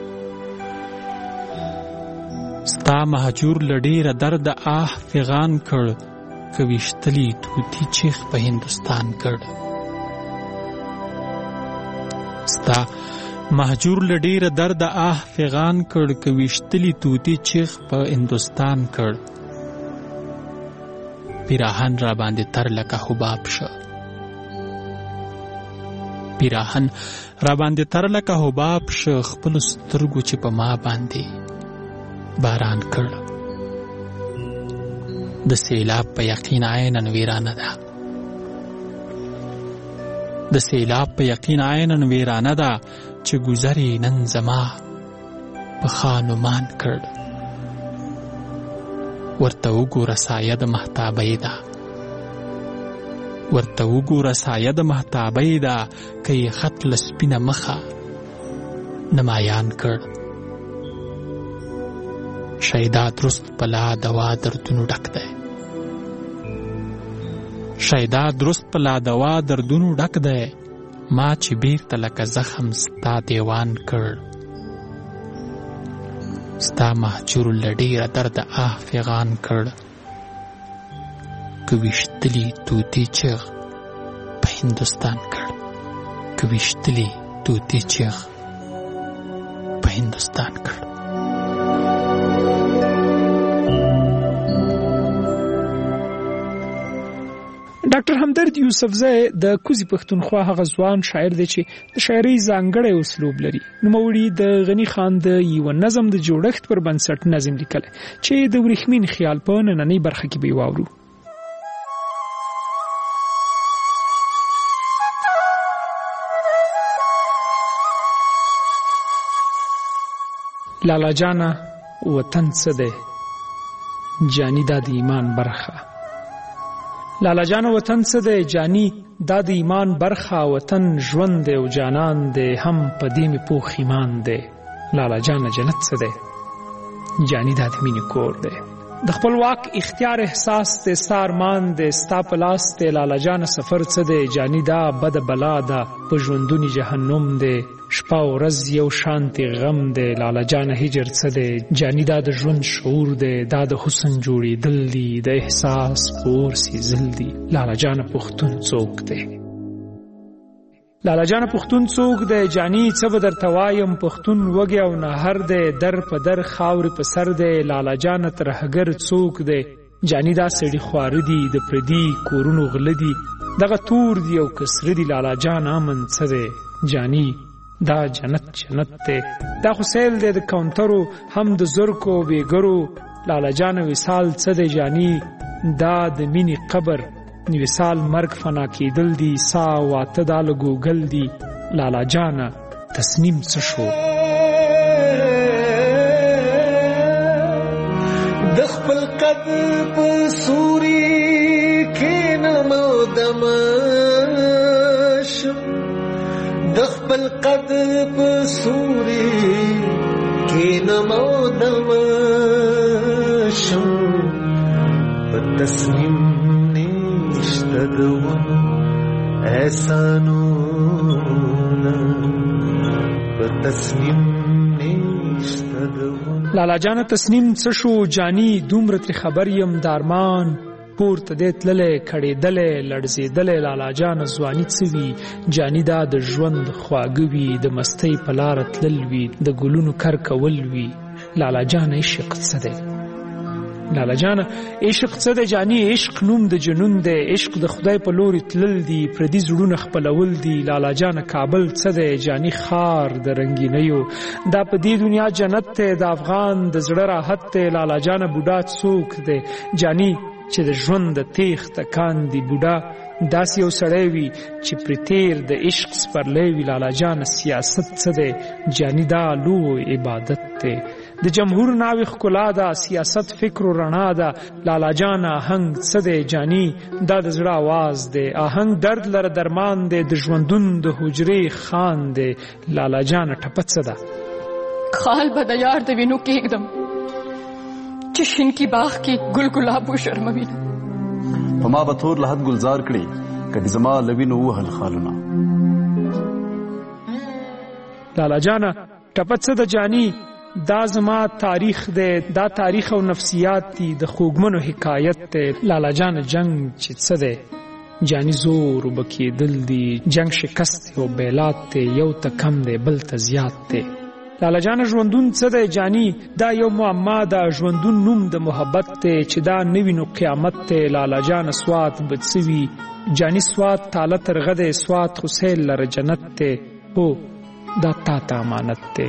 ستا مهجور له ډیره درده آه فغان کړ، که ویشتلی طوطي چیخ په هندوستان کړ. ستا مهجور له ډیره درده آه فغان کړ، که ویشتلی طوطي چیخ په هندوستان کړ. پیراهن را باندې تر لکه حباب شه، پیراهن را باندې تر لکه حباب شه، خپل سترګو چې په ما باندې باران کړ. د سیلاب په یقین عیناً ویرانه ده، د سیلاب په یقین عیناً ویرانه ده، چې گذری نن زما په خانمان کړ. ورته وګوره سایه د مهتابۍ ده، ورته وګوره سایه د مهتابۍ ده، که یې خط له سپینه مخه نمایان کړ. شیدا درست پلا دوا دردونو ډک دی، شیدا درست پلا دوا دردونو ډک دی، ما چې بیرته لکه زخم ستا دیوان کړ. ستا مهجور له ډیره درده آه فغان کړ، که ویشتلی طوطي چیغ په هندوستان کړ، که ویشتلی طوطي چیغ په هندوستان کړ. ډاکټر همدرد یوسفزی د کوزي پښتونخوا هغه ځوان شاعر دی چې د شاعرۍ ځانګړی اسلوب لري. نوموړي د غني خان د یو نظم د جوړښت پر بنسټ نظم لیکلی چې د ورېښمین خیال په نننۍ برخه کې به یې واورو. لالا جانا وطن څه دی، جانی دا د ایمان برخه. لالا جان وطن څه دی جانی دا د ایمان برخه، وطن ژوند دی او جانان دی هم په دې مې پوخ ایمان دی. لالا جان جنت څه دی، جانی دا د مینې کور دی. د خپلواک اختیار احساس دی، سارمان دی ستا په لاس دی. لالا جان سفر څه دی، جانی دا بد بلا ده، په ژوندونی جهنم دی. شپه او ورځ یو شانتی غم دی. لالا جان هجر څه دی، جانی دا د ژوند شعور دی. دا د حسن جوړېدل دی، د احساس پور سیزل دی. لالا جان پښتون څوک دی، لالا جان پښتون څوک دی، جانی څه به درته وایم، پښتون وږی او نهر دی، در په در خاورې په سر دی. لالا جان ترهګر څوک دی، جانی دا سړي خواره دي، د پردي کورونو غله دي، دغه تور دی او کسره دي. لالا جان امن څه دی، جانی دا جنت جنت دی. دا خو سیل دی د کاونټرو، هم د زرکو بیګرو لالا جان وصال څه دی جاني دا د مینې قبر وصال مرګ فنا کېدل دي سا واته دا له ګوګل دي لالا جانه تصمیم څه شو د خپل قد په سوري کې نمو دمشم د خپل قد په سوري کې نمو دمشم په تصمیم نشته د ونو احسانونه په تصمیم نشته د ونو لالا جان تصمیم څه شو جاني دومره ترې خبر یم دارمان پورته دی تللی کړېدلی لړزېدلی لالا جان ځواني څه وي جاني دا د ژوند خواږه وي د مستۍ په لاره تلل وي د ګلونو کر کول وي لالا جان عشق څه دی لالا جان عشق څه دی جاني عشق نوم د جنون دی عشق د خدای په لوري تلل دي پردي زړونه خپلول دي لالا جان کابل څه دی جاني ښار د رنګینیو دا په دې دنیا جنت دی د افغان د زړه راحت دی لالا جان بوډا څوک دی جاني چې د ژوند د تیغ تکان دی بوډا داسې یو سړی وي چې پرې تیر د عشق سپرلی وي لالا جان سیاست څه دی جاني دا لوی عبادت دی د جمهور ناوې ښکلا ده سیاست فکر و رڼا ده لالا جان آهنګ څه دی جاني دا د زړه آواز دی آهنګ درد لره درمان دی د ژوندون د حجرې خان دی لالا جان ټپه څه ده خال به د یار د وینو کېږدم چې شین کی باغ کې ګل ګلاب وشرموي په ما به تور لحد ګلزار کړي کدي زما لوینو وهل خالونه لالا جان ټپه څه ده جاني دا زما تاریخ دی دا تاریخ او نفسیات دي د خوږمنو حکایت دی لالا جان جنگ چې څه دی جاني زور وبکېدل دي جنگ شکست او بیلات دی یو ته کم دی بل ته زیات دی لالا جان ژوندون څه دی جاني دا یو معما ده ژوندون نوم د محبت دی چې دا نوي نو قیامت دی لالا جان سوات به څه وي جاني سوات تاله ترغه دی سوات خو سیل لره جنت دی هو دا تا ته امانت دی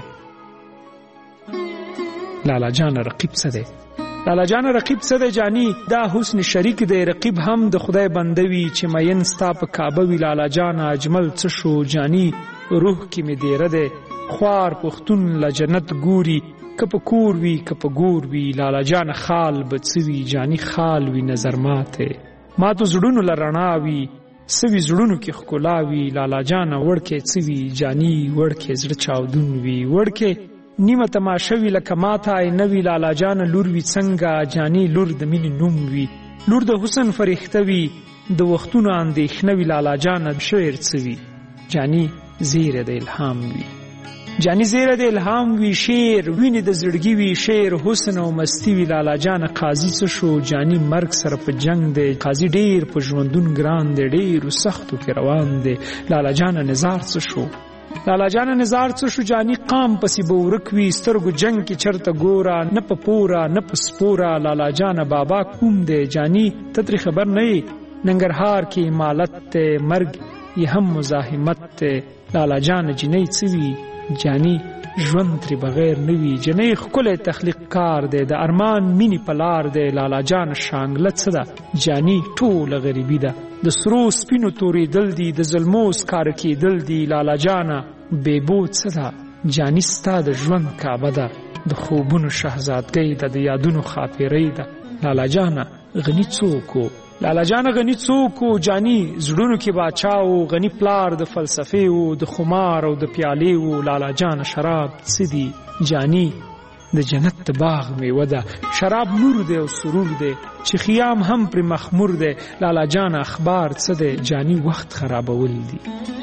لالا جان رقیب څه دی لالا جان رقیب څه دی جاني دا حسن شریک دی رقیب هم د خدای بندوي چې مین ستا په کعبه وي لالا جان اجمل څه شو جاني روح کې مې دیره دی خوار پښتون له جنت ګوري که په کور وي که په ګور وي لالا جان خال به څه وي جاني خال وي نظر ماته ماتو زړونو له رڼا وي څه وي زړونو کې ښکلا وي لالا جانه وړکې څه وي جاني وړکې زړه چاودون وي وړکې نیمه تماشه وي لکه ماته آینه وي لالا جانه لور وي څنګه جاني لور د مینې نوم وي لور د حسن فرښته وي د وختونو اندېښنه وي لالا جانه شعر څه وي جاني زیره د الهام وي جاني زیره د الهام وي شعر وینې د زړګي وي شعر حسن او مستی وي لالا جانه قاضي څه شو جاني مرګ سره په جنگ دی قاضي ډیر په ژوندون ګران دی ډیرو سختو کې روان دی لالا جانه نظار څه شو لالا جانه نظار څه شو جاني قام پسې به ورک وي سترګو جنگ کې چرته ګوره نه په پوره نه په سپوره لالا جانه بابا کوم دی جاني ته ترې خبر نه یې ننګرهار کې امالت دی مرګ یې هم مزاحمت دی لالا جانه جنۍ څه وي جاني ژوند ترې بغیر نه وي جنۍ ښکلی تخلیق کار دی د ارمان مینې په لار دی لالا جانه شانګله څه ده جاني ټوله غریبي ده د سرو سپینو تورېدل دي د ظلمو سکاره کېدل دي لالا جانه بیبو څه ده جاني ستا د ژوند کعبه ده د خوبونو شهزادګۍ ده د یادونو خاطرۍ ده لالا جانه غني څوک و لالا جانه غني څوک و جاني زړونو کې باچا و غني پلار د فلسفې و د خمار او د پیالې و لالا جانه شراب څه دي جاني د جنت د باغ میوه ده شراب نور دی او سرور دی چې خیام هم پرې مخمور دی لالا جانه اخبار څه دی جاني وخت خرابول دي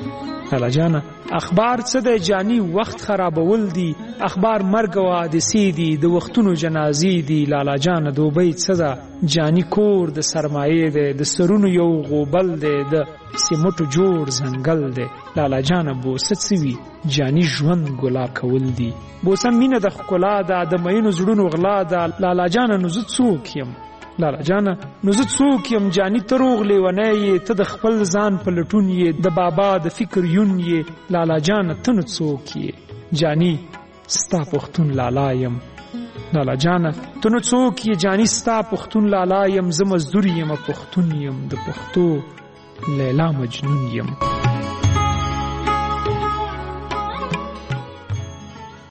لالا جانه اخبار څه دی جاني وخت خرابول دي اخبار مرګ او حادثې دي د وختونو جنازې دي لالا جانه دوبۍ څه ده جاني کور د سرمایې دی د سرونو یو غوبل دی د سیمټو جوړ ځنګل دی لالا جانه بوسه څه وي جاني ژوند ګلا کول دي بوسه مینه د ښکلا ده د مینو زړونو غلا ده لالا جانه نو زه څوک یم لالا جانه نو زه څوک یم جاني ته روغ لیونی یې ته د خپل ځان په لټون یې د بابا د فکر یون یې لالا جانه ته نو څوک یې جاني ستا پښتون لالا یم لالا جانه ته نو څوک یې جاني ستا پښتون لالا یم زه مزدور یم پښتون یم د پښتو لیلا مجنون یم